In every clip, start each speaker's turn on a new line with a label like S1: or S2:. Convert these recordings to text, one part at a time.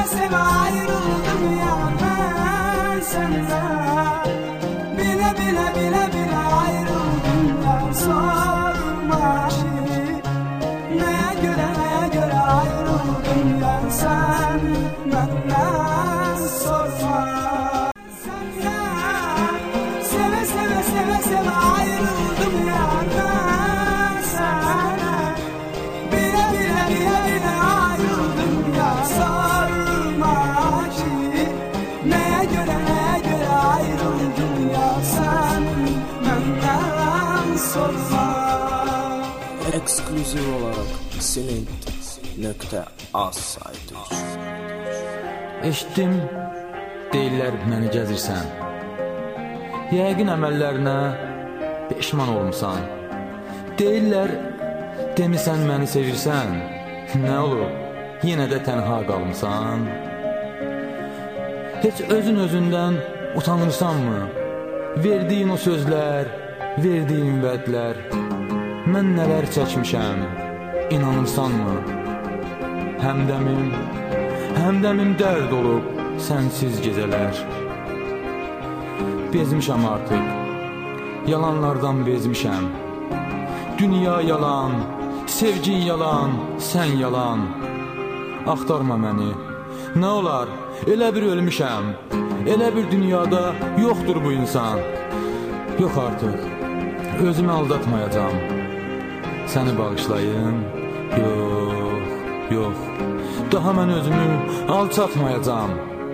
S1: seve ayrıldım ya ben senden. Bile bile bile bile ayrıldım ya, sorma ki neye göre ayrıldım ya, sen benden sorma. Senden seve seve seve seve ayrıldım ya ben senden. Bile bile bile bile ayrıldım ya, sorma ki neye göre ayrıldım ya, sen benden sorma.
S2: Eksklüziv olarak Silent.az saytıdır.
S3: Eşitdim, deyirlər məni gəzirsən. Yəqin əməllərinə peşman olmuşsan. Deyirlər, demisən məni sevirsən. Nə olur, yenə də tənha qalmısan. Heç özündən utanırsanmı? Verdiyin o sözlər, verdiyin vədlər. Mən nələr çəkmişəm, inanırsanmı? Həmdəmim dərd olub sənsiz gecələr. Bezmişəm artıq, yalanlardan bezmişəm. Dünya yalan, sevgin yalan, sən yalan. Axtarma məni, nə olar, elə bir ölmüşəm. Elə bir dünyada yoxdur bu insan. Yox artıq, özümü aldatmayacam. Səni bağışlayım, yox. Daha mən özümü alçatmayacam.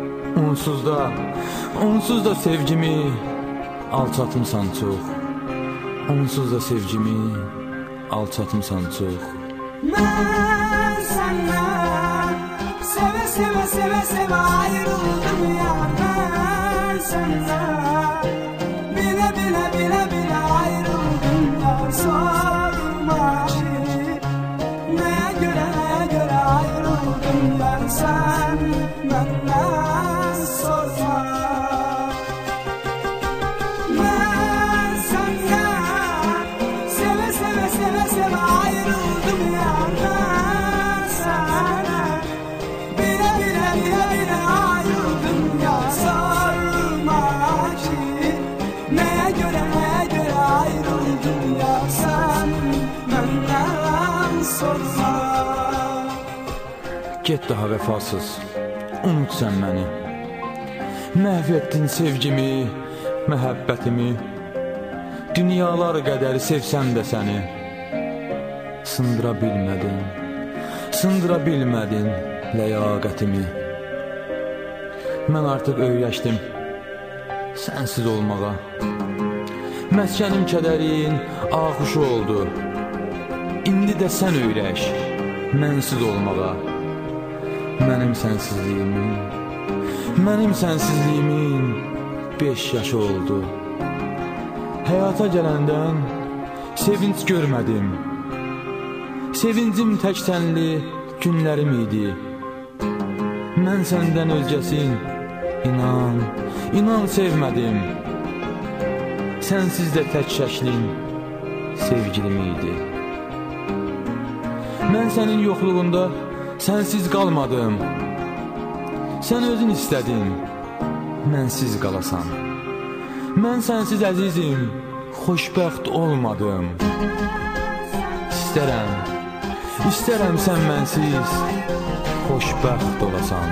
S3: Onsuz da sevgimi alçatmısan çox. Onsuz da sevgimi alçatmısan çox.
S1: Mən səndən seve seve seve seve ayrıldım ya ben səndən. Bile bile bile bile ayrıldım ya, sorma ki neye göre ayrıldım ya, sen benden sorma. Ben senden seve seve seve seve ayrıldım ya ben senden. Bile bile bile bile ayrıldım ya, sorma ki neye göre ayrıldım ya, sen benden sorma.
S3: Get daha vəfasız, unut sən məni. Məhv etdin sevgimi, məhəbbətimi. Dünyalar qədər sevsəm də səni. Sındıra bilmədin ləyaqətimi. Mən artıq öyrəşdim sənsiz olmağa. Məskənim kədərin ağuşu oldu. İndi də sən öyrəş mənsiz olmağa. Mənim sənsizliyimin 5 yaşı oldu. Həyata gələndən sevinç görmədim. Sevincim tək sənli günlərim idi. Mən səndən özgəsin, inan sevmədim. Sənsiz də tək şəklin sevgilim idi. Mən sənin yoxluğunda sənsiz qalmadım. Sən özün istədin, mənsiz qalasan. Mən sənsiz əzizim, xoşbəxt olmadım. İstərəm sən mənsiz xoşbəxt olasan.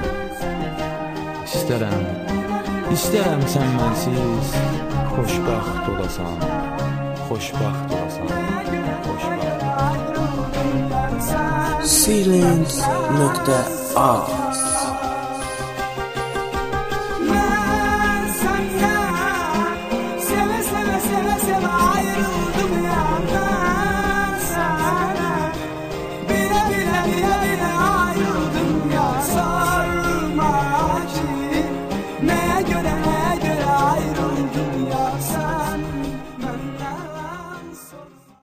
S3: İstərəm sən mənsiz xoşbəxt olasan.
S2: Silent.az